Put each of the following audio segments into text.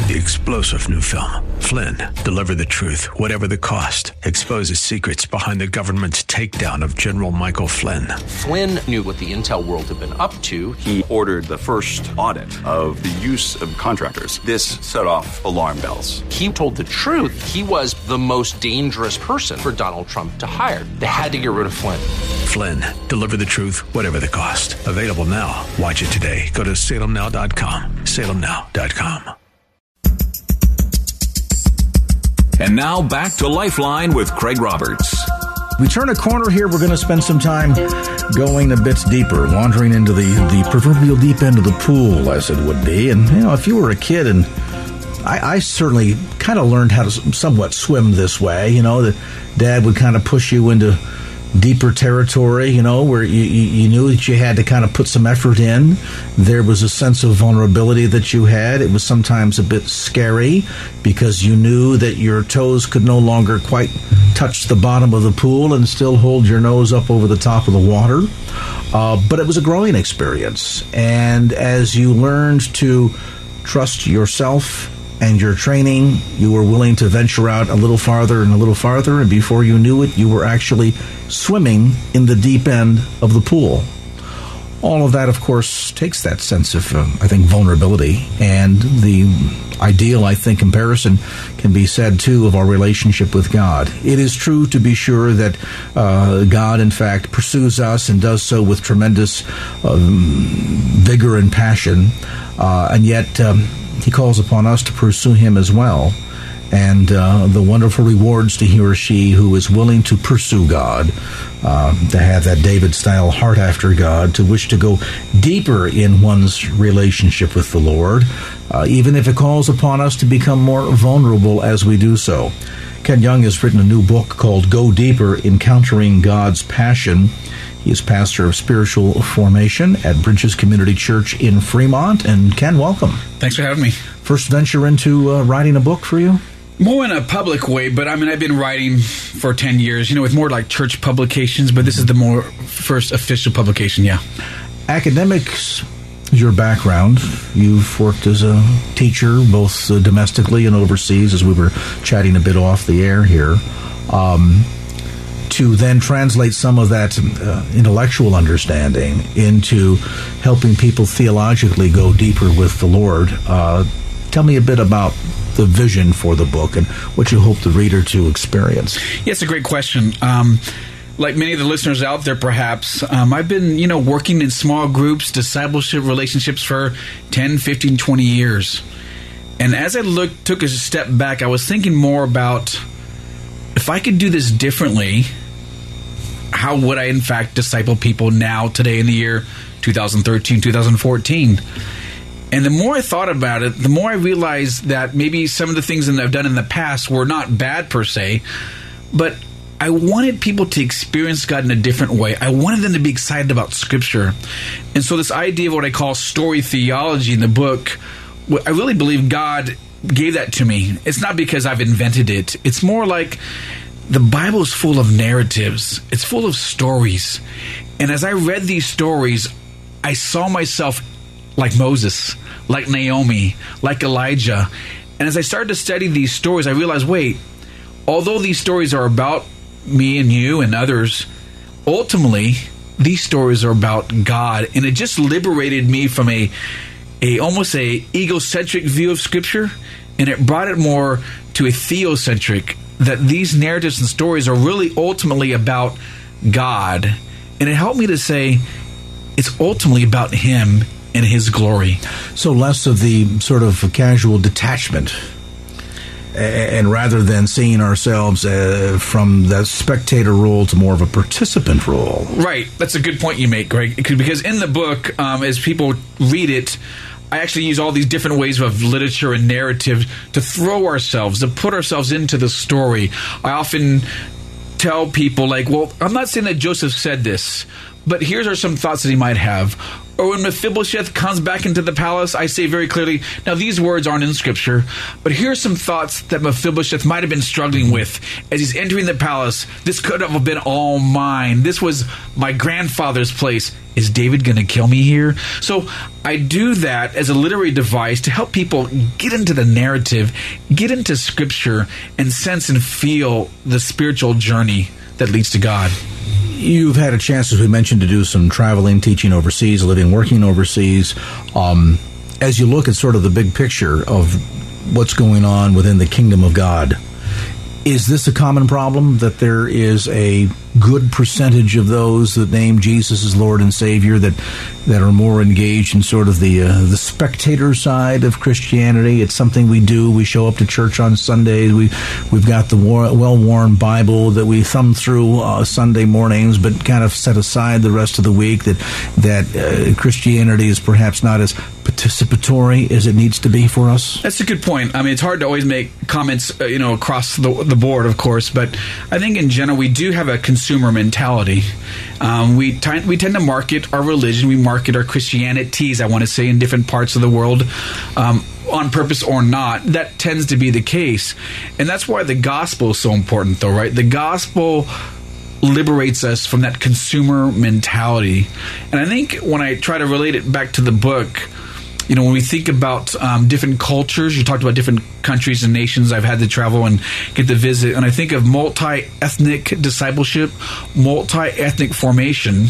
the explosive new film, Flynn, Deliver the Truth, Whatever the Cost, exposes secrets behind the government's takedown of General Michael Flynn. Flynn knew what the intel world had been up to. He ordered the first audit of the use of contractors. This set off alarm bells. He told the truth. He was the most dangerous person for Donald Trump to hire. They had to get rid of Flynn. Flynn, Deliver the Truth, Whatever the Cost. Available now. Watch it today. Go to salemnow.com. salemnow.com. And now back to Lifeline with Craig Roberts. We turn a corner here. We're going to spend some time going a bit deeper, wandering into the proverbial deep end of the pool, as it would be. And, you know, if you were a kid, and I certainly kind of learned how to somewhat swim this way, you know, that Dad would kind of push you into deeper territory, you know, where you knew that you had to kind of put some effort in. There was a sense of vulnerability that you had. It was sometimes a bit scary because you knew that your toes could no longer quite touch the bottom of the pool and still hold your nose up over the top of the water. But it was a growing experience. And as you learned to trust yourself and your training, you were willing to venture out a little farther and a little farther, and before you knew it, you were actually swimming in the deep end of the pool. All of that, of course, takes that sense of, I think, vulnerability, and the ideal, I think, comparison can be said, too, of our relationship with God. It is true, to be sure, that God, in fact, pursues us and does so with tremendous vigor and passion, and yet He calls upon us to pursue Him as well, and the wonderful rewards to he or she who is willing to pursue God, to have that David-style heart after God, to wish to go deeper in one's relationship with the Lord, even if it calls upon us to become more vulnerable as we do so. Ken Young has written a new book called Go Deeper, Encountering God's Passion. He is pastor of spiritual formation at Bridges Community Church in Fremont. And Ken, welcome. Thanks for having me. First venture into writing a book for you? More in a public way, but I mean, I've been writing for 10 years, you know, with more like church publications, but this is the more first official publication, yeah. Academics is your background. You've worked as a teacher, both domestically and overseas, as we were chatting a bit off the air here. To then translate some of that intellectual understanding into helping people theologically go deeper with the Lord. Tell me a bit about the vision for the book and what you hope the reader to experience. Yeah, it's a great question. Like many of the listeners out there, perhaps, I've been, you know, working in small groups, discipleship relationships for 10, 15, 20 years. And as I took a step back, I was thinking more about if I could do this differently, how would I, in fact, disciple people now, today, in the year 2013, 2014? And the more I thought about it, the more I realized that maybe some of the things that I've done in the past were not bad per se, but I wanted people to experience God in a different way. I wanted them to be excited about Scripture. And so this idea of what I call story theology in the book, I really believe God gave that to me. It's not because I've invented it. It's more like the Bible is full of narratives. It's full of stories. And as I read these stories, I saw myself like Moses, like Naomi, like Elijah. And as I started to study these stories, I realized, wait, although these stories are about me and you and others, ultimately, these stories are about God. And it just liberated me from a almost a egocentric view of Scripture, and it brought it more to a theocentric, that these narratives and stories are really ultimately about God. And it helped me to say it's ultimately about Him and His glory. So less of the sort of casual detachment, and rather than seeing ourselves from the spectator role to more of a participant role. Right. That's a good point you make, Greg. Because in the book, as people read it, I actually use all these different ways of literature and narrative to throw ourselves, to put ourselves into the story. I often tell people, like, well, I'm not saying that Joseph said this, but here's are some thoughts that he might have. Or when Mephibosheth comes back into the palace, I say very clearly, now these words aren't in Scripture, but here are some thoughts that Mephibosheth might have been struggling with as he's entering the palace. This could have been all mine. This was my grandfather's place. Is David going to kill me here? So I do that as a literary device to help people get into the narrative, get into Scripture, and sense and feel the spiritual journey that leads to God. You've had a chance, as we mentioned, to do some traveling, teaching overseas, living, working overseas. As you look at sort of the big picture of what's going on within the kingdom of God, is this a common problem, that there is a good percentage of those that name Jesus as Lord and Savior that are more engaged in sort of the spectator side of Christianity? It's something we do. We show up to church on Sundays. We've got the well-worn Bible that we thumb through Sunday mornings, but kind of set aside the rest of the week. That Christianity is perhaps not as participatory as it needs to be for us. That's a good point. I mean, it's hard to always make comments, across the board, of course, but I think in general we do have a consumer mentality. We tend to market our religion, we market our Christianities, I want to say, in different parts of the world, on purpose or not. That tends to be the case, and that's why the gospel is so important, though, right? The gospel liberates us from that consumer mentality, and I think when I try to relate it back to the book, when we think about different cultures, you talked about different countries and nations I've had to travel and get to visit, and I think of multi-ethnic discipleship, multi-ethnic formation.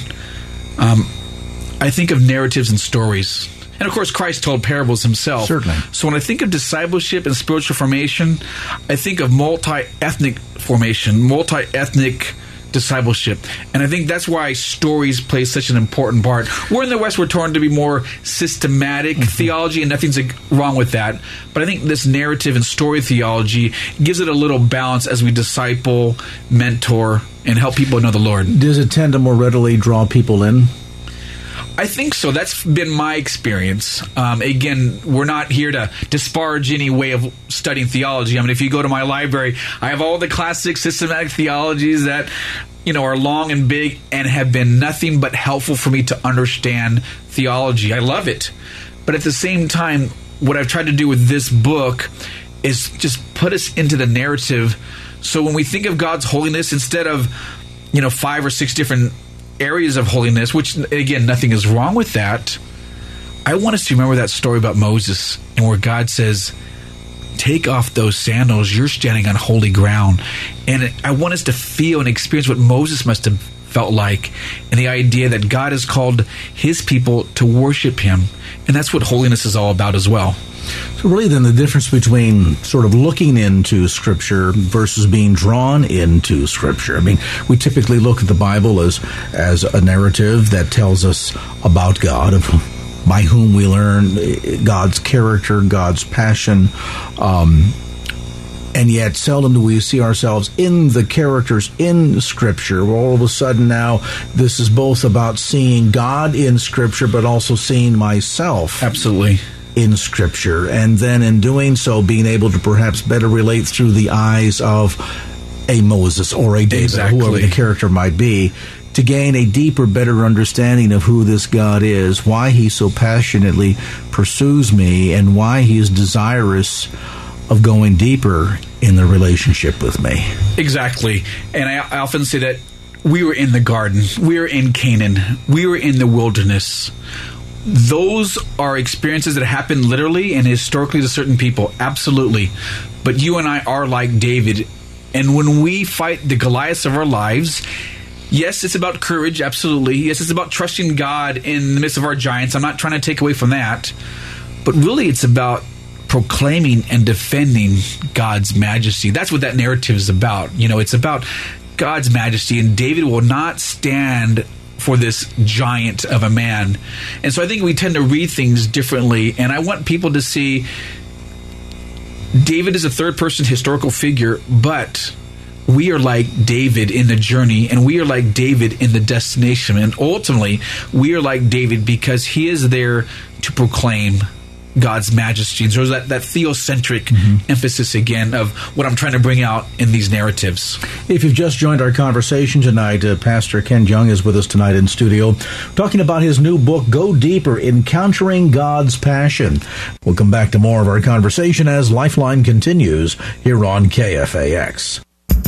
I think of narratives and stories. And of course, Christ told parables himself. Certainly. So when I think of discipleship and spiritual formation, I think of multi-ethnic formation, multi-ethnic discipleship. And I think that's why stories play such an important part. We're in the West, we're torn to be more systematic theology, and nothing's wrong with that. But I think this narrative and story theology gives it a little balance as we disciple, mentor, and help people know the Lord. Does it tend to more readily draw people in? I think so. That's been my experience. Again, we're not here to disparage any way of studying theology. I mean, if you go to my library, I have all the classic systematic theologies that, are long and big and have been nothing but helpful for me to understand theology. I love it. But at the same time, what I've tried to do with this book is just put us into the narrative. So when we think of God's holiness, instead of, 5 or 6 different areas of holiness, which, again, nothing is wrong with that, I want us to remember that story about Moses and where God says, take off those sandals, you're standing on holy ground. And I want us to feel and experience what Moses must have felt like, and the idea that God has called his people to worship him. And that's what holiness is all about as well. So really then the difference between sort of looking into Scripture versus being drawn into Scripture. I mean, we typically look at the Bible as a narrative that tells us about God, by whom we learn God's character, God's passion, and yet seldom do we see ourselves in the characters in Scripture. All of a sudden now, this is both about seeing God in Scripture, but also seeing myself. Absolutely. In Scripture, and then in doing so, being able to perhaps better relate through the eyes of a Moses or a David, exactly, whoever the character might be, to gain a deeper, better understanding of who this God is, why he so passionately pursues me, and why he is desirous of going deeper in the relationship with me. Exactly. And I often say that we were in the garden, we were in Canaan, we were in the wilderness. Those are experiences that happen literally and historically to certain people, absolutely. But you and I are like David, and when we fight the Goliaths of our lives, yes, it's about courage, absolutely. Yes, it's about trusting God in the midst of our giants. I'm not trying to take away from that. But really, it's about proclaiming and defending God's majesty. That's what that narrative is about. It's about God's majesty, and David will not stand for this giant of a man. And so I think we tend to read things differently, and I want people to see David is a third-person historical figure, but we are like David in the journey, and we are like David in the destination, and ultimately we are like David because he is there to proclaim God's majesty. And so there's that theocentric emphasis again of what I'm trying to bring out in these narratives. If you've just joined our conversation tonight, Pastor Ken Jeong is with us tonight in studio, talking about his new book, Go Deeper, Encountering God's Passion. We'll come back to more of our conversation as Lifeline continues here on KFAX.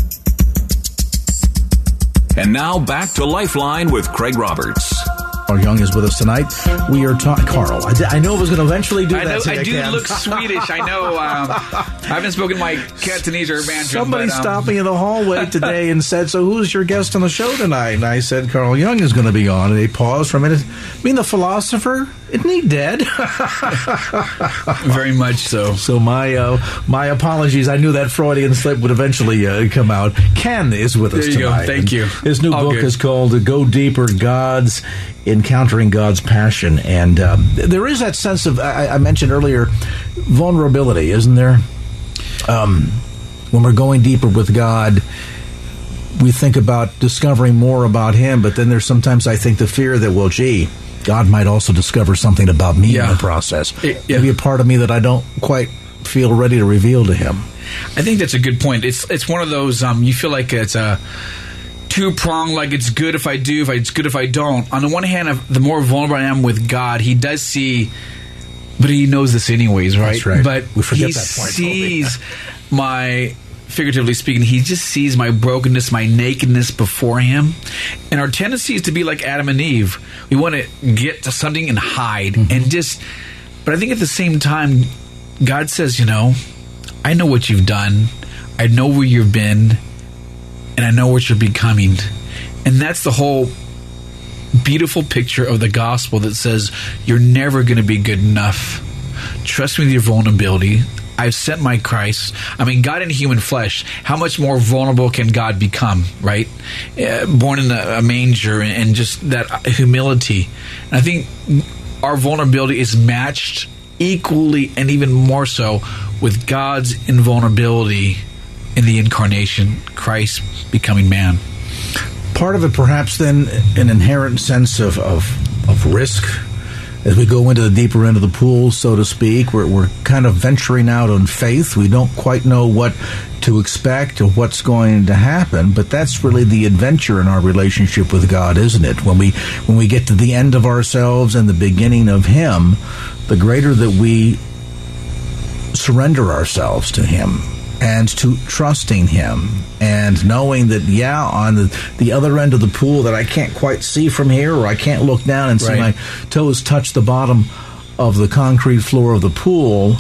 And now back to Lifeline with Craig Roberts. Carl Young is with us tonight. We are talking... Carl, I know I was going to eventually do that. I do look Swedish. I know. I haven't spoken my Cantonese or Mandarin. Somebody stopped me in the hallway today and said, so who's your guest on the show tonight? And I said, Carl Young is going to be on. And they paused for a minute. I mean, the philosopher? Isn't he dead? Very much so. So my apologies. I knew that Freudian slip would eventually come out. Ken is with us tonight. There you go. Thank you. His new book is called Go Deeper, Encountering God's Passion. And there is that sense of, I mentioned earlier, vulnerability, isn't there? When we're going deeper with God, we think about discovering more about Him, but then there's sometimes, I think, the fear that, well, gee, God might also discover something about me in the process. Maybe a part of me that I don't quite feel ready to reveal to Him. I think that's a good point. It's one of those, you feel like it's a two-pronged, like it's good if I do, it's good if I don't. On the one hand, the more vulnerable I am with God, He does see, but He knows this anyways, right? That's right. But we forget He that point, sees my... Figuratively speaking, He just sees my brokenness, my nakedness before Him. And our tendency is to be like Adam and Eve. We want to get to something and hide. And just, but I think at the same time, God says, I know what you've done. I know where you've been. And I know what you're becoming. And that's the whole beautiful picture of the gospel that says, you're never going to be good enough. Trust me with your vulnerability. I've sent my Christ. I mean, God in human flesh, how much more vulnerable can God become, right? Born in a manger and just that humility. And I think our vulnerability is matched equally and even more so with God's invulnerability in the incarnation, Christ becoming man. Part of it, perhaps, then, an inherent sense of risk. As we go into the deeper end of the pool, so to speak, we're kind of venturing out on faith. We don't quite know what to expect or what's going to happen, but that's really the adventure in our relationship with God, isn't it? When we get to the end of ourselves and the beginning of Him, the greater that we surrender ourselves to Him and to trusting Him and knowing that, on the other end of the pool that I can't quite see from here, or I can't look down and see my toes touch the bottom of the concrete floor of the pool,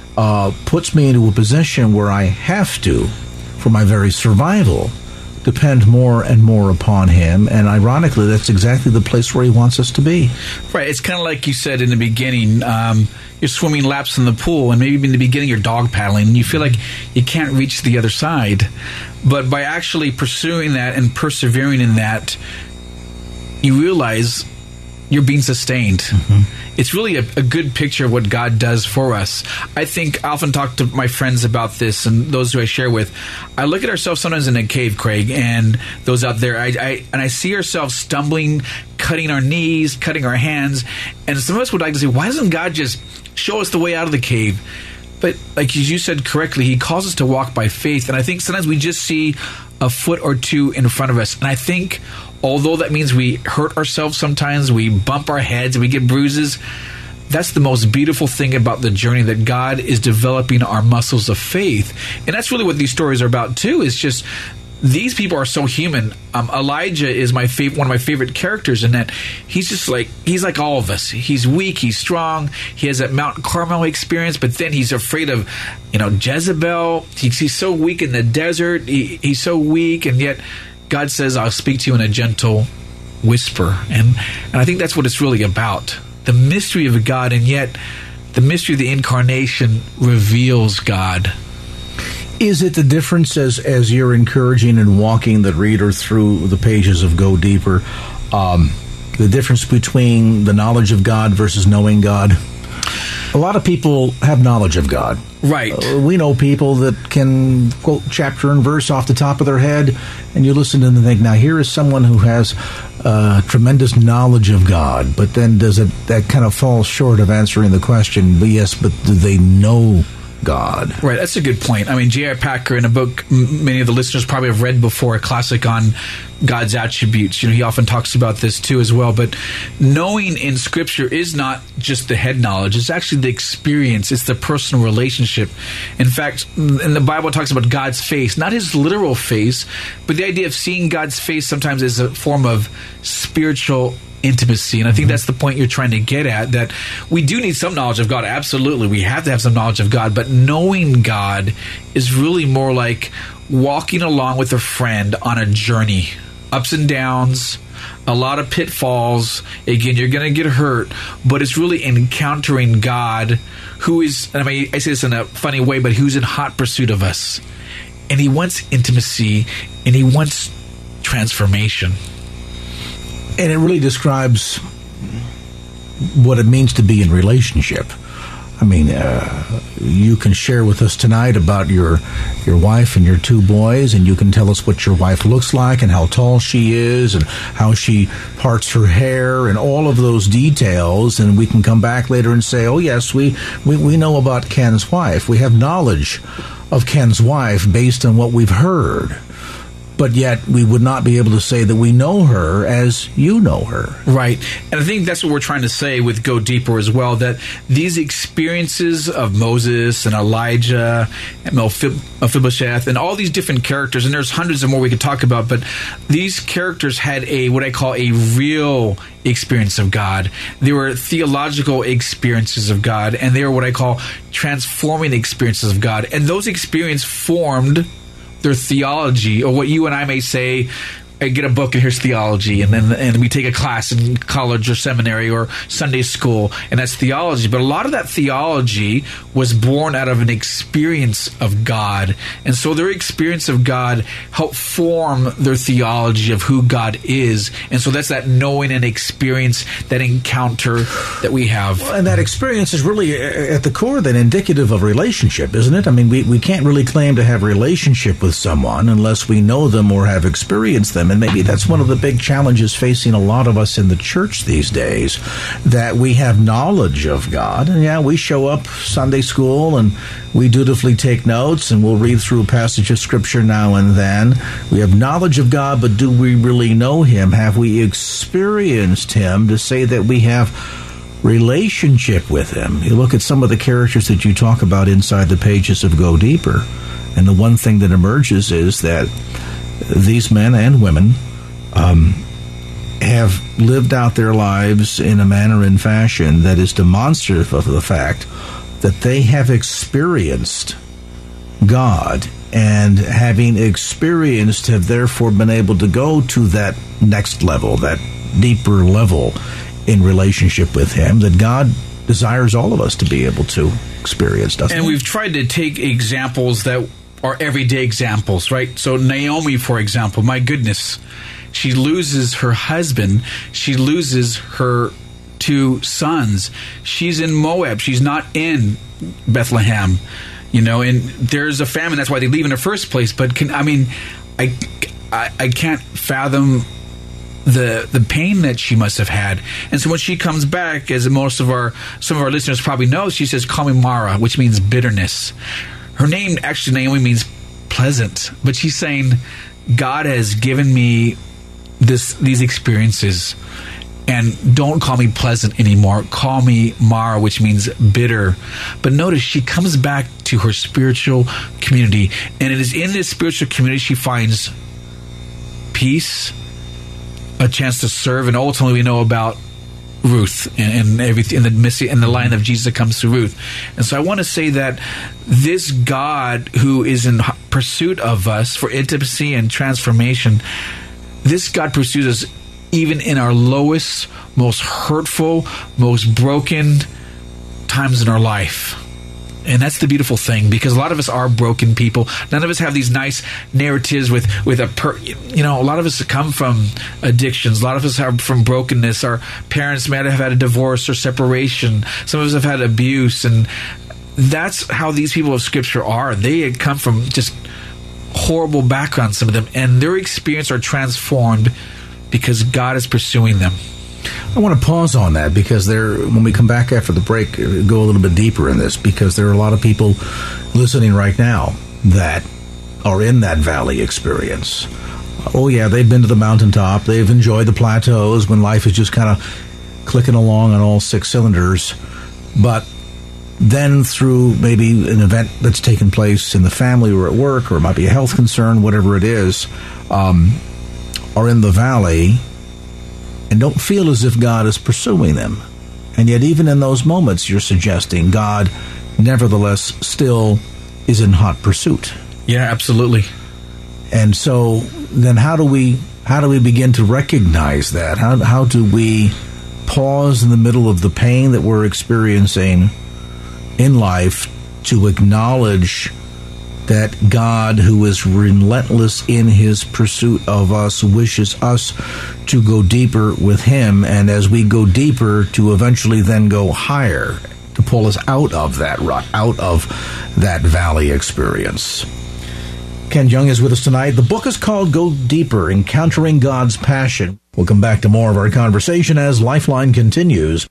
puts me into a position where I have to, for my very survival, depend more and more upon Him. And ironically, that's exactly the place where He wants us to be. Right. It's kind of like you said in the beginning, you're swimming laps in the pool, and maybe in the beginning you're dog paddling, and you feel like you can't reach the other side. But by actually pursuing that and persevering in that, you realize you're being sustained. It's really a good picture of what God does for us. I think I often talk to my friends about this and those who I share with. I look at ourselves sometimes in a cave, Craig, and those out there, I see ourselves stumbling, cutting our knees, cutting our hands, and some of us would like to say, why doesn't God just show us the way out of the cave? But like you said correctly, He calls us to walk by faith, and I think sometimes we just see a foot or two in front of us, and I think although that means we hurt ourselves sometimes, we bump our heads, we get bruises, that's the most beautiful thing about the journey, that God is developing our muscles of faith. And that's really what these stories are about too, is just these people are so human. Elijah is one of my favorite characters in that he's like all of us. He's weak, he's strong, he has that Mount Carmel experience, but then he's afraid of Jezebel. He's so weak in the desert, he's so weak, and yet God says, I'll speak to you in a gentle whisper. And I think that's what it's really about. The mystery of God, and yet the mystery of the incarnation reveals God. Is it the difference as you're encouraging and walking the reader through the pages of Go Deeper, the difference between the knowledge of God versus knowing God? A lot of people have knowledge of God. Right. We know people that can quote chapter and verse off the top of their head, and you listen to them and think, now here is someone who has tremendous knowledge of God, but then that kind of falls short of answering the question, but yes, but do they know God? Right, that's a good point. I mean, J.I. Packer, in a book many of the listeners probably have read before, a classic on God's attributes, he often talks about this too as well. But knowing in Scripture is not just the head knowledge, it's actually the experience, it's the personal relationship. In fact, in the Bible, it talks about God's face, not his literal face, but the idea of seeing God's face sometimes is a form of spiritual intimacy. And I think that's the point you're trying to get at, that we do need some knowledge of God. Absolutely, we have to have some knowledge of God, but knowing God is really more like walking along with a friend on a journey. Ups and downs, a lot of pitfalls. Again, you're going to get hurt, but it's really encountering God, who is, and I say this in a funny way, but who's in hot pursuit of us. And he wants intimacy, and he wants transformation. And it really describes what it means to be in relationship. I mean, you can share with us tonight about your wife and your two boys, and you can tell us what your wife looks like and how tall she is and how she parts her hair and all of those details, and we can come back later and say, oh, yes, we know about Ken's wife. We have knowledge of Ken's wife based on what we've heard. But yet we would not be able to say that we know her as you know her. Right. And I think that's what we're trying to say with Go Deeper as well, that these experiences of Moses and Elijah and Mephibosheth and all these different characters, and there's hundreds of more we could talk about, but these characters had what I call a real experience of God. They were theological experiences of God, and they were what I call transforming experiences of God. And those experiences formed their theology, or what you and I may say, get a book and here's theology, and we take a class in college or seminary or Sunday school, and that's theology. But a lot of that theology was born out of an experience of God, and so their experience of God helped form their theology of who God is. And so that's that knowing and experience, that encounter that we have. And that experience is really at the core then indicative of relationship, isn't it? I mean, we can't really claim to have a relationship with someone unless we know them or have experienced them. And maybe that's one of the big challenges facing a lot of us in the church these days, that we have knowledge of God. And yeah, we show up Sunday school and we dutifully take notes and we'll read through a passage of Scripture now and then. We have knowledge of God, but do we really know Him? Have we experienced Him to say that we have relationship with Him? You look at some of the characters that you talk about inside the pages of Go Deeper, and the one thing that emerges is that these men and women have lived out their lives in a manner and fashion that is demonstrative of the fact that they have experienced God, and having experienced have therefore been able to go to that next level, that deeper level in relationship with Him that God desires all of us to be able to experience, doesn't He? And we've tried to take examples that are everyday examples, right? So Naomi, for example, my goodness, she loses her husband. She loses her two sons. She's in Moab. She's not in Bethlehem, and there's a famine. That's why they leave in the first place. But I can't fathom the pain that she must have had. And so when she comes back, as some of our listeners probably know, she says, "Call me Mara," which means bitterness. Her name, actually, Naomi, means pleasant. But she's saying, God has given me these experiences, and don't call me pleasant anymore. Call me Mara, which means bitter. But notice, she comes back to her spiritual community, and it is in this spiritual community she finds peace, a chance to serve, and ultimately we know about Ruth and everything, and the line of Jesus that comes through Ruth. And so I want to say that this God who is in pursuit of us for intimacy and transformation, this God pursues us even in our lowest, most hurtful, most broken times in our life. And that's the beautiful thing, because a lot of us are broken people. None of us have these nice narratives with a lot of us come from addictions. A lot of us are from brokenness. Our parents might have had a divorce or separation. Some of us have had abuse. And that's how these people of Scripture are. They had come from just horrible backgrounds, some of them, and their experience are transformed because God is pursuing them. I want to pause on that, because when we come back after the break, go a little bit deeper in this, because there are a lot of people listening right now that are in that valley experience. Oh yeah, they've been to the mountaintop, they've enjoyed the plateaus when life is just kind of clicking along on all 6 cylinders, but then through maybe an event that's taken place in the family or at work, or it might be a health concern, whatever it is, are in the valley and don't feel as if God is pursuing them. And yet even in those moments, you're suggesting God nevertheless still is in hot pursuit. Yeah, absolutely. And so then how do we begin to recognize that? How do we pause in the middle of the pain that we're experiencing in life to acknowledge that God, who is relentless in his pursuit of us, wishes us to go deeper with him, and as we go deeper, to eventually then go higher, to pull us out of that rut, out of that valley experience. Ken Jeong is with us tonight. The book is called Go Deeper, Encountering God's Passion. We'll come back to more of our conversation as Lifeline continues.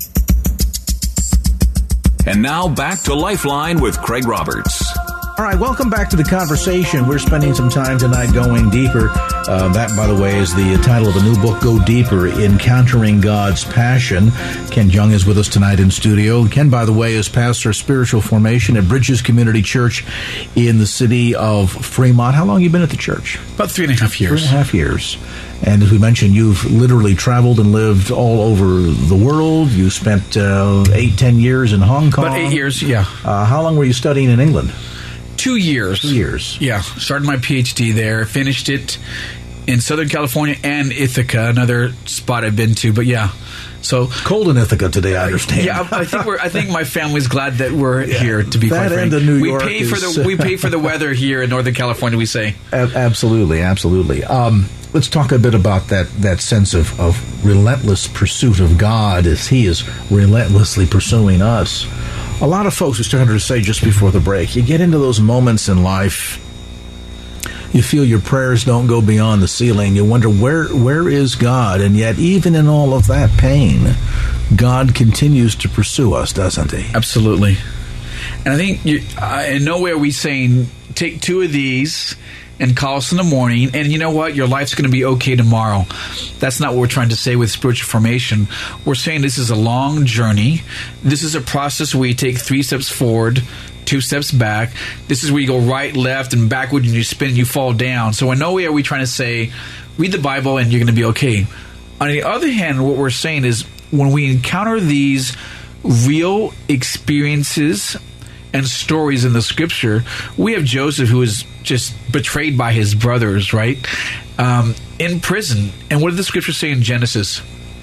And now back to Lifeline with Craig Roberts. All right, welcome back to the conversation. We're spending some time tonight going deeper. That, by the way, is the title of a new book, Go Deeper, Encountering God's Passion. Ken Jeong is with us tonight in studio. Ken, by the way, is pastor of spiritual formation at Bridges Community Church in the city of Fremont. How long have you been at the church? About 3.5 years. 3.5 years. And as we mentioned, you've literally traveled and lived all over the world. You spent 8-10 years in Hong Kong. About 8 years, yeah. How long were you studying in England? 2 years. 2 years. Yeah. Started my PhD there. Finished it in Southern California and Ithaca, another spot I've been to. But yeah. So cold in Ithaca today, I understand. Yeah, I think my family's glad that we're here, to be quite frank. That and New York we pay for the weather here in Northern California, we say. Absolutely. Let's talk a bit about that sense of relentless pursuit of God as he is relentlessly pursuing us. A lot of folks, we started to say just before the break, you get into those moments in life, you feel your prayers don't go beyond the ceiling. You wonder, where is God? And yet, even in all of that pain, God continues to pursue us, doesn't he? Absolutely. And I think in no way are we saying, take 2 of these and call us in the morning, and you know what? Your life's going to be okay tomorrow. That's not what we're trying to say with spiritual formation. We're saying this is a long journey. This is a process where you take 3 steps forward, 2 steps back. This is where you go right, left, and backward, and you spin and you fall down. So in no way are we trying to say, read the Bible and you're going to be okay. On the other hand, what we're saying is when we encounter these real experiences and stories in the Scripture, we have Joseph, who is just betrayed by his brothers, right? In prison. And what did the Scripture say in Genesis?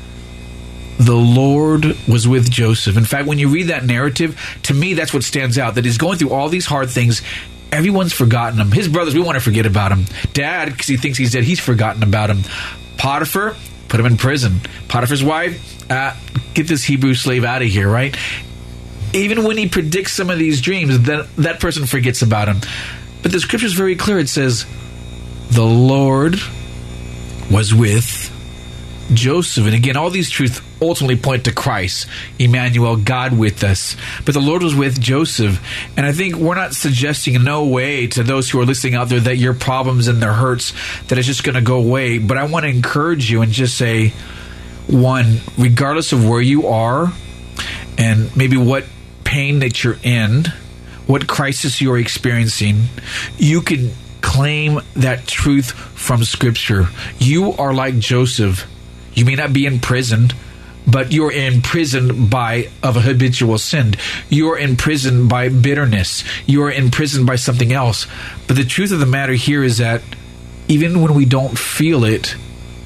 The Lord was with Joseph. In fact, when you read that narrative, to me, that's what stands out, that he's going through all these hard things. Everyone's forgotten him. His brothers, we want to forget about him. Dad, because he thinks he's dead, he's forgotten about him. Potiphar, put him in prison. Potiphar's wife, get this Hebrew slave out of here, right? Even when he predicts some of these dreams, that person forgets about him. But the Scripture is very clear. It says, the Lord was with Joseph. And again, all these truths ultimately point to Christ, Emmanuel, God with us. But the Lord was with Joseph. And I think we're not suggesting in no way to those who are listening out there that your problems and their hurts, that it's just going to go away. But I want to encourage you and just say, one, regardless of where you are and maybe what pain that you're in, what crisis you're experiencing, you can claim that truth from Scripture. You are like Joseph. You may not be in prison, but you're imprisoned of a habitual sin. You're imprisoned by bitterness. You're imprisoned by something else. But the truth of the matter here is that even when we don't feel it,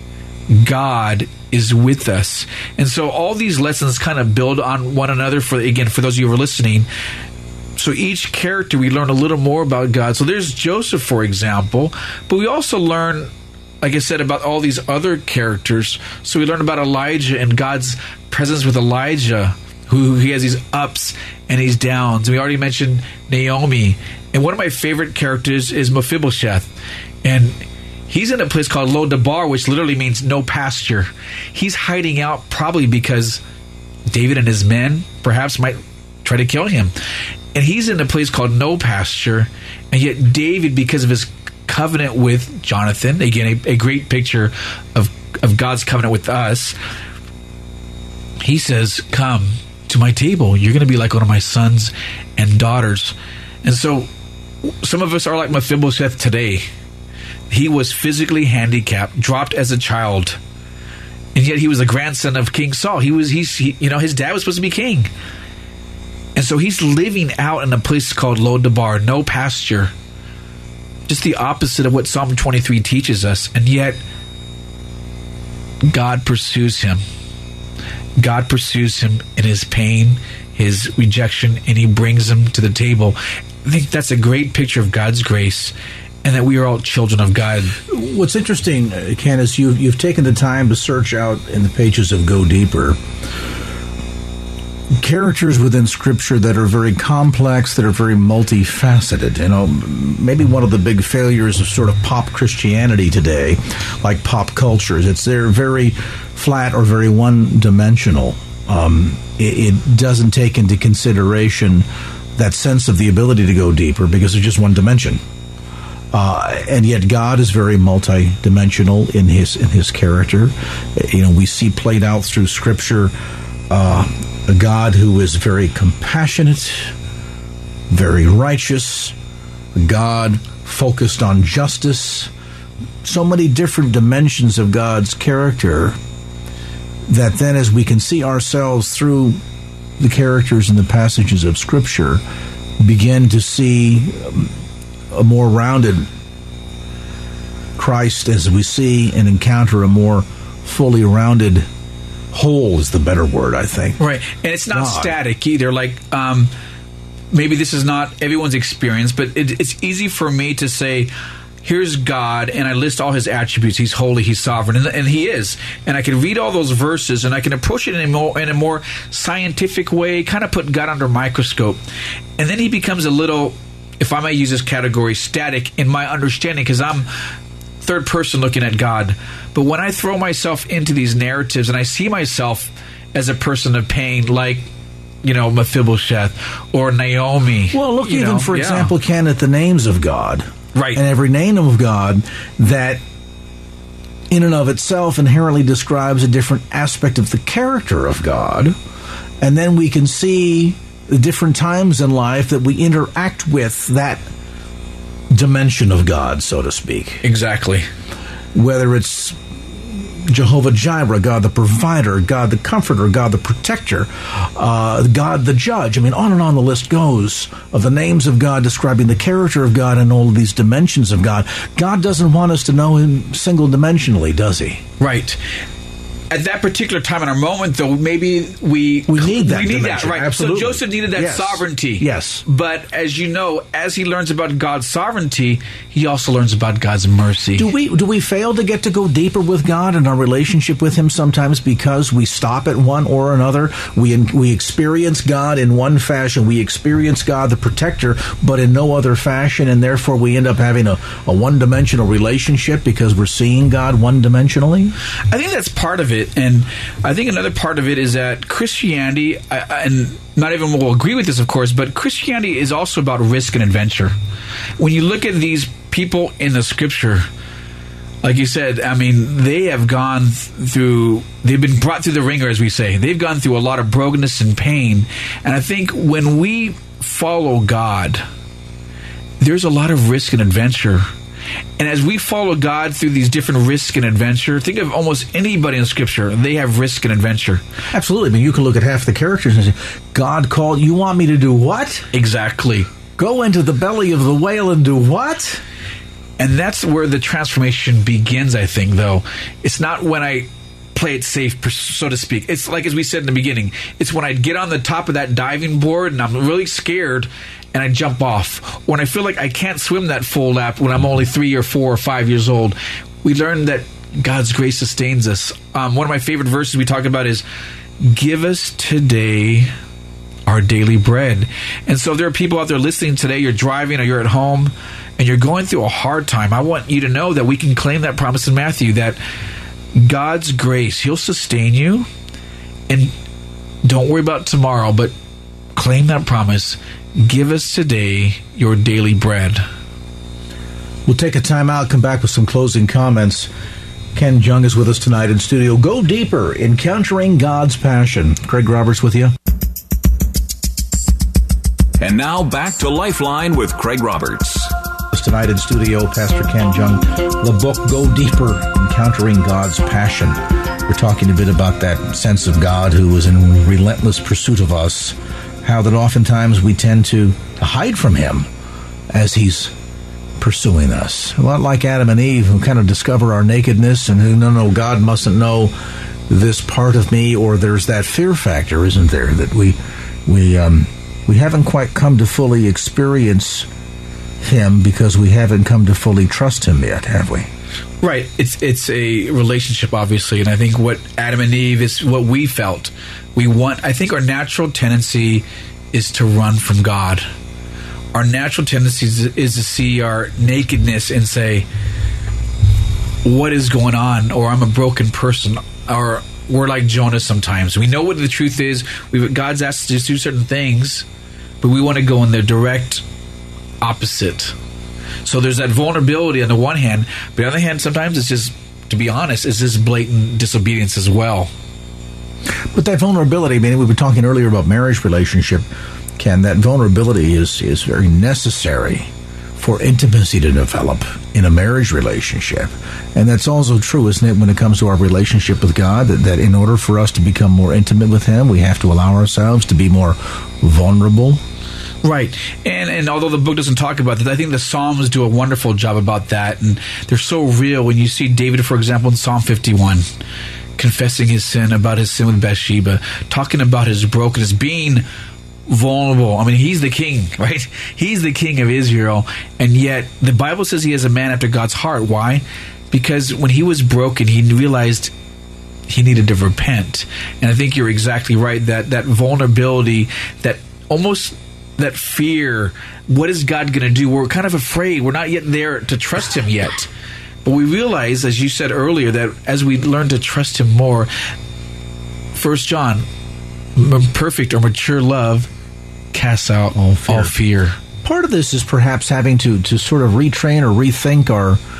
God is with us. And so all these lessons kind of build on one another. For those of you who are listening, So each character, we learn a little more about God. So there's Joseph, for example, but we also learn, like I said, about all these other characters. So we learn about Elijah and God's presence with Elijah, who he has these ups and these downs. We already mentioned Naomi. And one of my favorite characters is Mephibosheth. And he's in a place called Lo-Debar, which literally means no pasture. He's hiding out probably because David and his men perhaps might try to kill him. And he's in a place called no pasture. And yet David, because of his covenant with Jonathan, again, a great picture of God's covenant with us, he says, come to my table. You're going to be like one of my sons and daughters. And so some of us are like Mephibosheth today. He was physically handicapped, dropped as a child, and yet he was the grandson of King Saul. His dad was supposed to be king. And so he's living out in a place called Lo-Debar, no pasture. Just the opposite of what Psalm 23 teaches us. And yet, God pursues him. God pursues him in his pain, his rejection, and he brings him to the table. I think that's a great picture of God's grace, and that we are all children of God. What's interesting, Ken, is you've taken the time to search out in the pages of Go Deeper characters within Scripture that are very complex, that are very multifaceted. Maybe one of the big failures of sort of pop Christianity today, like pop culture, is they're very flat or very one-dimensional. It doesn't take into consideration that sense of the ability to go deeper because there's just one dimension. And yet God is very multidimensional in his character. We see played out through Scripture a God who is very compassionate, very righteous, a God focused on justice. So many different dimensions of God's character that then, as we can see ourselves through the characters in the passages of Scripture, begin to see a more rounded Christ as we see and encounter a more fully rounded whole is the better word, I think. Right. And it's not static either. Like, maybe this is not everyone's experience, but it's easy for me to say, here's God, and I list all his attributes. He's holy, he's sovereign, and he is. And I can read all those verses, and I can approach it in a more scientific way, kind of put God under a microscope. And then he becomes a little, if I may use this category, static in my understanding, because I'm third person looking at God. But when I throw myself into these narratives and I see myself as a person of pain, like, Mephibosheth or Naomi. Well, look for example, Ken, at the names of God. Right. And every name of God that in and of itself inherently describes a different aspect of the character of God. And then we can see the different times in life that we interact with that dimension of God, so to speak. Exactly. Whether it's Jehovah Jireh, God the provider, God the comforter, God the protector, God the judge. I mean, on and on the list goes of the names of God describing the character of God and all of these dimensions of God. God doesn't want us to know him single-dimensionally, does he? Right. At that particular time in our moment, though, maybe we need that. We need that, right? Absolutely. So Joseph needed that sovereignty. Yes. But as you know, as he learns about God's sovereignty, he also learns about God's mercy. Do we fail to get to go deeper with God and our relationship with him sometimes because we stop at one or another? We experience God in one fashion. We experience God the protector, but in no other fashion, and therefore we end up having a one-dimensional relationship because we're seeing God one-dimensionally? I think that's part of it. And I think another part of it is that Christianity, and not everyone will agree with this, of course, but Christianity is also about risk and adventure. When you look at these people in the Scripture, like you said, I mean, they have gone through, they've been brought through the ringer, as we say. They've gone through a lot of brokenness and pain. And I think when we follow God, there's a lot of risk and adventure. And as we follow God through these different risks and adventure, think of almost anybody in Scripture. They have risk and adventure. Absolutely. I mean, you can look at half the characters and say, God called, you want me to do what? Exactly. Go into the belly of the whale and do what? And that's where the transformation begins, I think, though. It's not when I play it safe, so to speak. It's like, as we said in the beginning, it's when I get on the top of that diving board and I'm really scared, and I jump off. When I feel like I can't swim that full lap when I'm only 3 or 4 or 5 years old, we learn that God's grace sustains us. One of my favorite verses we talk about is, give us today our daily bread. And so if there are people out there listening today, you're driving or you're at home and you're going through a hard time, I want you to know that we can claim that promise in Matthew, that God's grace, He'll sustain you. And don't worry about tomorrow, but claim that promise. Give us today your daily bread. We'll take a time out, come back with some closing comments. Ken Jeong is with us tonight in studio. Go deeper, encountering God's passion. Craig Roberts with you. And now back to Lifeline with Craig Roberts. Tonight in studio, Pastor Ken Jeong. The book, Go Deeper, Encountering God's Passion. We're talking a bit about that sense of God who is in relentless pursuit of us. How that oftentimes we tend to hide from Him as He's pursuing us. A lot like Adam and Eve, who kind of discover our nakedness and who, no, God mustn't know this part of me, or there's that fear factor, isn't there, that we haven't quite come to fully experience Him because we haven't come to fully trust Him yet, have we? Right. It's a relationship, obviously, and I think what Adam and Eve is what we felt. I think our natural tendency is to run from God. Our natural tendency is to see our nakedness and say, what is going on? Or I'm a broken person. Or we're like Jonah sometimes. We know what the truth is. God's asked us to do certain things, but we want to go in the direct opposite. So there's that vulnerability on the one hand, but on the other hand, sometimes it's just, to be honest, it's just blatant disobedience as well. But that vulnerability, I mean, we were talking earlier about marriage relationship, Ken, that vulnerability is very necessary for intimacy to develop in a marriage relationship. And that's also true, isn't it, when it comes to our relationship with God, that in order for us to become more intimate with Him, we have to allow ourselves to be more vulnerable. Right. And although the book doesn't talk about that, I think the Psalms do a wonderful job about that. And they're so real. When you see David, for example, in Psalm 51, confessing his sin, about his sin with Bathsheba, talking about his brokenness, being vulnerable. I mean, he's the king, right? He's the king of Israel. And yet the Bible says he is a man after God's heart. Why? Because when he was broken, he realized he needed to repent. And I think you're exactly right, that vulnerability, that almost that fear, what is God going to do? We're kind of afraid. We're not yet there to trust Him yet. But we realize, as you said earlier, that as we learn to trust Him more, 1 John, perfect or mature love casts out all fear. Part of this is perhaps having to sort of retrain or rethink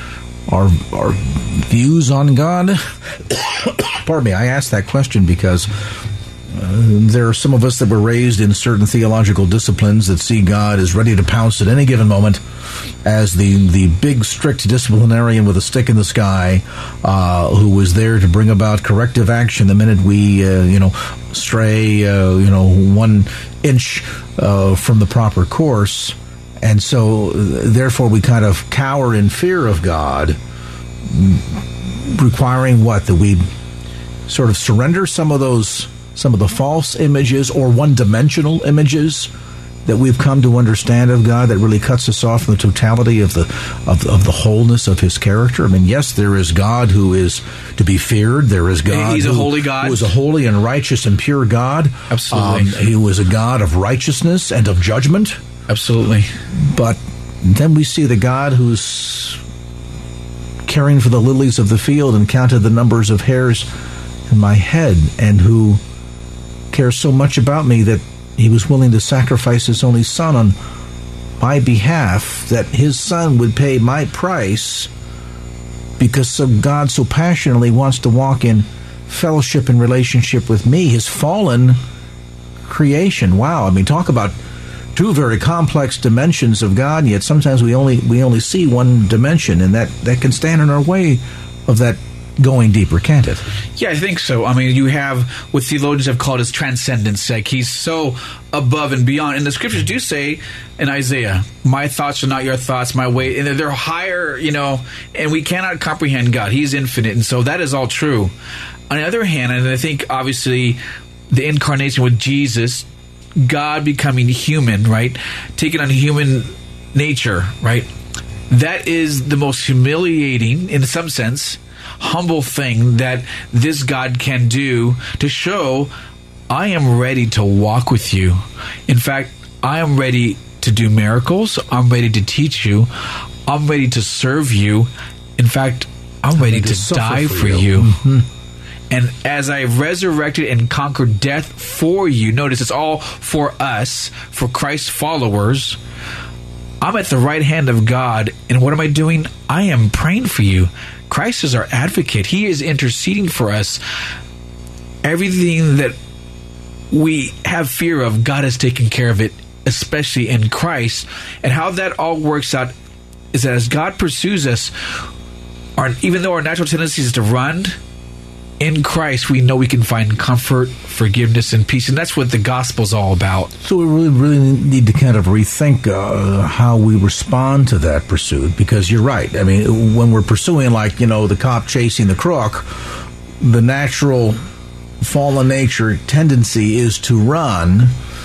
our views on God. Pardon me, I asked that question because there are some of us that were raised in certain theological disciplines that see God as ready to pounce at any given moment as the big, strict disciplinarian with a stick in the sky who was there to bring about corrective action the minute we, stray, 1 inch from the proper course. And so, therefore, we kind of cower in fear of God, requiring what? That we sort of surrender some of the false images or one-dimensional images that we've come to understand of God that really cuts us off from the totality of the wholeness of His character. I mean, yes, there is God who is to be feared. There is God He's a holy God. Who is a holy and righteous and pure God. Absolutely. He was a God of righteousness and of judgment. Absolutely. But then we see the God who's caring for the lilies of the field and counted the numbers of hairs in my head, and who cares so much about me that He was willing to sacrifice His only Son on my behalf, that His Son would pay my price, because God so passionately wants to walk in fellowship and relationship with me, His fallen creation. Wow, I mean, talk about two very complex dimensions of God, and yet sometimes we only see one dimension, and that can stand in our way of that going deeper, can't it? Yeah, I think so. I mean, you have what theologians have called his transcendence. Like, He's so above and beyond. And the scriptures do say in Isaiah, my thoughts are not your thoughts, my way. And they're higher, and we cannot comprehend God. He's infinite. And so that is all true. On the other hand, and I think obviously the incarnation with Jesus God becoming human, right? Taking on human nature, right? That is the most humiliating, in some sense, humble thing that this God can do to show, I am ready to walk with you. In fact, I am ready to do miracles. I'm ready to teach you. I'm ready to serve you. In fact, I'm ready to die for you. Mm-hmm. And as I have resurrected and conquered death for you, notice it's all for us, for Christ's followers, I'm at the right hand of God. And what am I doing? I am praying for you. Christ is our advocate. He is interceding for us. Everything that we have fear of, God has taken care of it, especially in Christ. And how that all works out is that as God pursues us, even though our natural tendency is to run, in Christ, we know we can find comfort, forgiveness, and peace. And that's what the gospel's all about. So we really need to kind of rethink how we respond to that pursuit, because you're right. I mean, when we're pursuing, like, the cop chasing the crook, the natural fallen nature tendency is to run.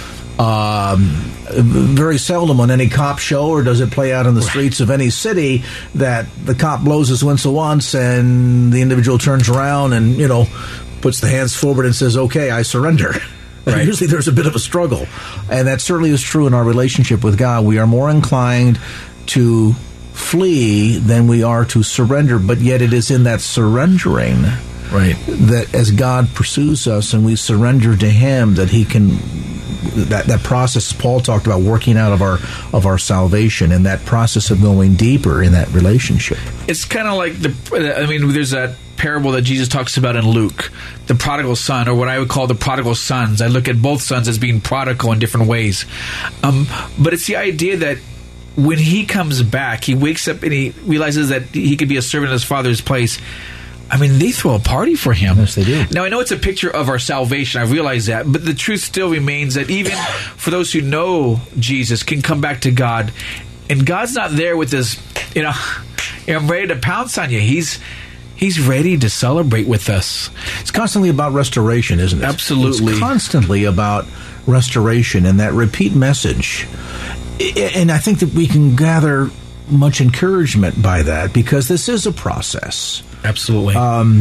Very seldom on any cop show, or does it play out in the streets of any city, that the cop blows his whistle once and the individual turns around and, puts the hands forward and says, okay, I surrender. Right. Usually there's a bit of a struggle. And that certainly is true in our relationship with God. We are more inclined to flee than we are to surrender, but yet it is in that surrendering, right, that as God pursues us and we surrender to Him, that He can... That process Paul talked about, working out of our salvation, and that process of going deeper in that relationship. It's kind of like there's that parable that Jesus talks about in Luke, the prodigal son, or what I would call the prodigal sons. I look at both sons as being prodigal in different ways. But it's the idea that when he comes back, he wakes up and he realizes that he could be a servant in his father's place. I mean, they throw a party for him. Yes, they do. Now, I know it's a picture of our salvation. I realize that. But the truth still remains that even for those who know Jesus can come back to God. And God's not there with this, I'm ready to pounce on you. He's ready to celebrate with us. It's constantly about restoration, isn't it? Absolutely. It's constantly about restoration and that repeat message. And I think that we can gather much encouragement by that, because this is a process. Absolutely.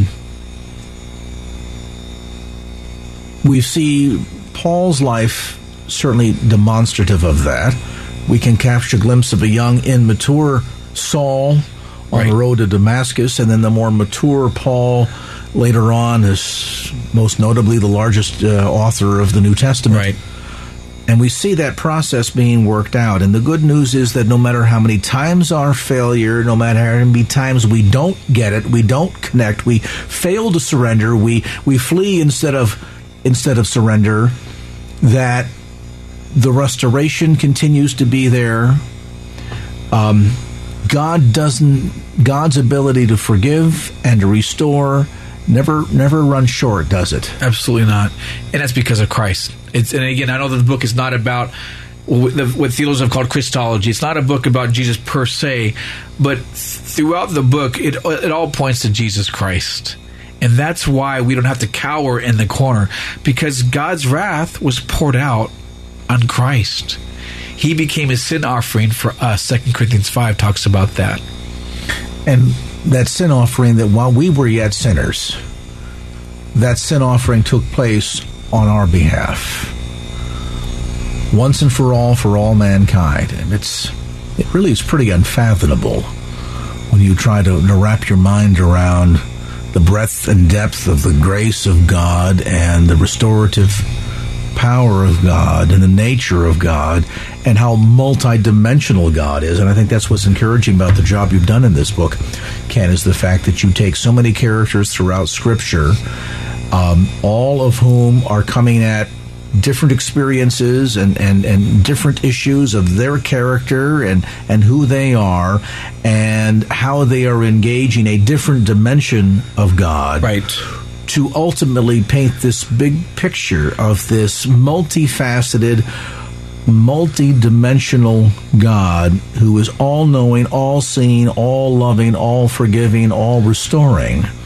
We see Paul's life certainly demonstrative of that. We can catch a glimpse of a young, immature Saul on the road to Damascus, and then the more mature Paul later on is most notably the largest author of the New Testament. Right. And we see that process being worked out. And the good news is that no matter how many times our failure, no matter how many times we don't get it, we don't connect, we fail to surrender, we flee instead of surrender, that the restoration continues to be there. God's ability to forgive and to restore never runs short, does it? Absolutely not. And that's because of Christ. And again, I know that the book is not about what theologians have called Christology. It's not a book about Jesus per se, but throughout the book, it all points to Jesus Christ. And that's why we don't have to cower in the corner, because God's wrath was poured out on Christ. He became a sin offering for us. 2 Corinthians 5 talks about that. And that sin offering, that while we were yet sinners, that sin offering took place on our behalf, once and for all mankind. And it really is pretty unfathomable when you try to wrap your mind around the breadth and depth of the grace of God and the restorative power of God and the nature of God and how multidimensional God is. And I think that's what's encouraging about the job you've done in this book, Ken, is the fact that you take so many characters throughout Scripture, all of whom are coming at different experiences and different issues of their character and who they are and how they are engaging a different dimension of God. Right. To ultimately paint this big picture of this multifaceted, multi-dimensional God who is all-knowing, all-seeing, all-loving, all-forgiving, all-restoring,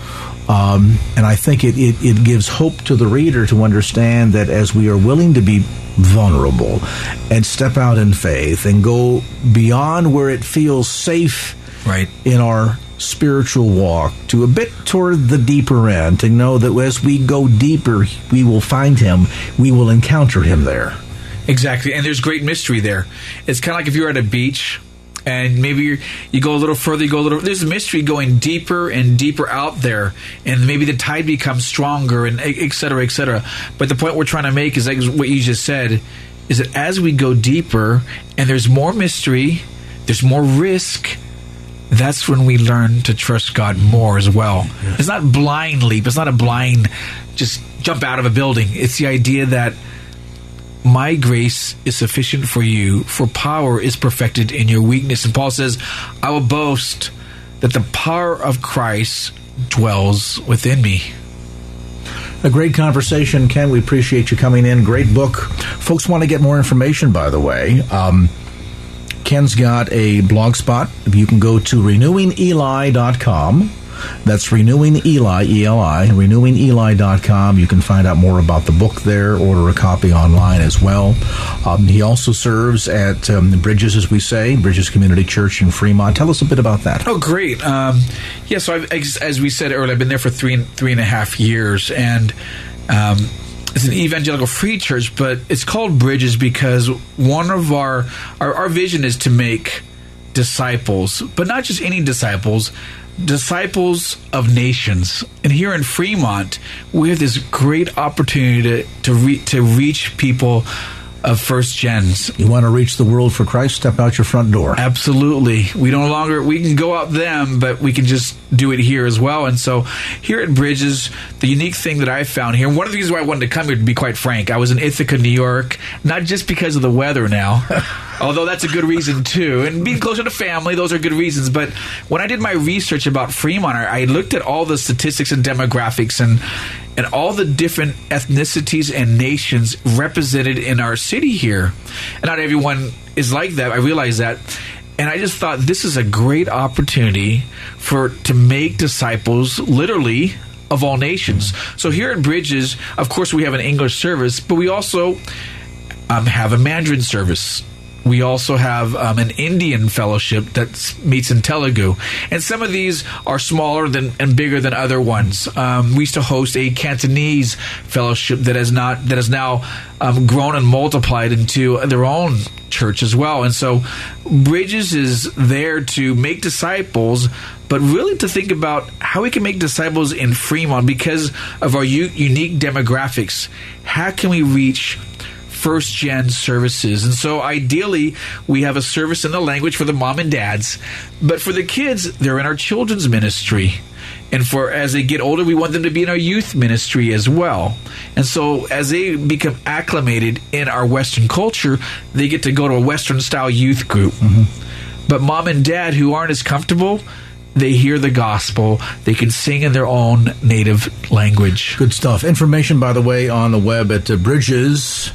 And I think it gives hope to the reader to understand that as we are willing to be vulnerable and step out in faith and go beyond where it feels safe in our spiritual walk to a bit toward the deeper end, to know that as we go deeper, we will find him, we will encounter him there. Exactly, and there's great mystery there. It's kind of like if you're at a beach and maybe you go a little further, there's a mystery going deeper and deeper out there, and maybe the tide becomes stronger, and et cetera, et cetera. But the point we're trying to make is like what you just said, is that as we go deeper and there's more mystery, there's more risk, that's when we learn to trust God more as well. Yes. It's not blind leap. It's not a blind just jump out of a building. It's the idea that my grace is sufficient for you, for power is perfected in your weakness. And Paul says, I will boast that the power of Christ dwells within me. A great conversation, Ken. We appreciate you coming in. Great book. Folks want to get more information, by the way. Ken's got a blog spot. You can go to renewingeli.com. That's Renewing Eli, E-L-I, renewingeli.com. You can find out more about the book there, order a copy online as well. He also serves at Bridges, as we say, Bridges Community Church in Fremont. Tell us a bit about that. Oh, great. So as we said earlier, I've been there for three and a half years, and it's an evangelical free church, but it's called Bridges because one of our vision is to make disciples, but not just any disciples of nations. And here in Fremont, we have this great opportunity to reach people of first gens. You want to reach the world for Christ? Step out your front door. Absolutely. We can go out them, but we can just do it here as well. And so here at Bridges, the unique thing that I found here, and one of the reasons why I wanted to come here, to be quite frank, I was in Ithaca, New York, not just because of the weather now, although that's a good reason too, and being closer to family, those are good reasons. But when I did my research about Fremont, I looked at all the statistics and demographics and all the different ethnicities and nations represented in our city here. And not everyone is like that. I realize that. And I just thought this is a great opportunity to make disciples, literally, of all nations. So here at Bridges, of course, we have an English service, but we also have a Mandarin service. We also have an Indian fellowship that meets in Telugu. And some of these are smaller and bigger than other ones. We used to host a Cantonese fellowship that has now grown and multiplied into their own church as well. And so Bridges is there to make disciples, but really to think about how we can make disciples in Fremont because of our unique demographics. How can we reach first-gen services? And so ideally, we have a service in the language for the mom and dads, but for the kids, they're in our children's ministry. And as they get older, we want them to be in our youth ministry as well. And so as they become acclimated in our Western culture, they get to go to a Western-style youth group. Mm-hmm. But mom and dad who aren't as comfortable, they hear the gospel. They can sing in their own native language. Good stuff. Information, by the way, on the web at bridgescc.org.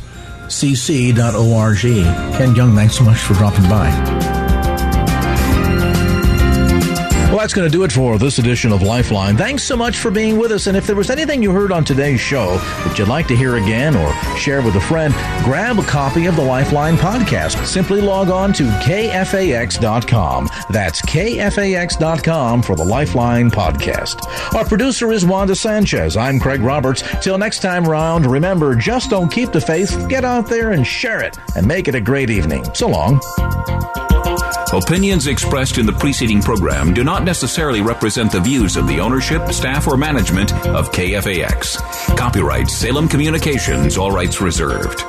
Ken Young, thanks so much for dropping by. Well, that's going to do it for this edition of Lifeline. Thanks so much for being with us. And if there was anything you heard on today's show that you'd like to hear again or share with a friend, grab a copy of the Lifeline podcast. Simply log on to kfax.com. That's kfax.com for the Lifeline podcast. Our producer is Wanda Sanchez. I'm Craig Roberts. Till next time round, remember, just don't keep the faith. Get out there and share it and make it a great evening. So long. Opinions expressed in the preceding program do not necessarily represent the views of the ownership, staff, or management of KFAX. Copyright Salem Communications, all rights reserved.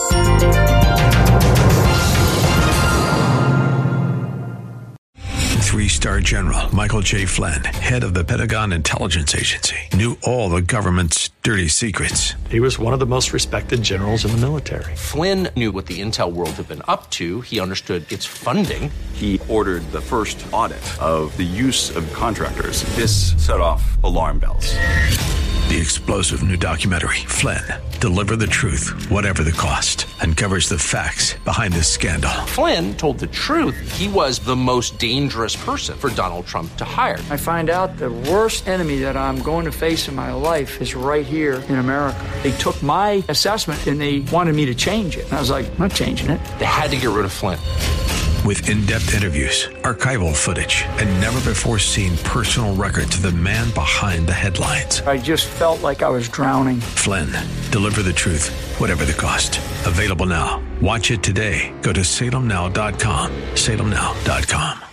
3-star General Michael J. Flynn, head of the Pentagon Intelligence Agency, knew all the government's dirty secrets. He was one of the most respected generals in the military. Flynn knew what the intel world had been up to. He understood its funding. He ordered the first audit of the use of contractors. This set off alarm bells. The explosive new documentary, Flynn, deliver the truth, whatever the cost, and covers the facts behind the scandal. Flynn told the truth. He was the most dangerous person for Donald Trump to hire. I find out the worst enemy that I'm going to face in my life is right here in America. They took my assessment and they wanted me to change it. And I was like, I'm not changing it. They had to get rid of Flynn. With in-depth interviews, archival footage, and never-before-seen personal records of the man behind the headlines. I just felt like I was drowning. Flynn, deliver the truth, whatever the cost. Available now. Watch it today. Go to salemnow.com. salemnow.com.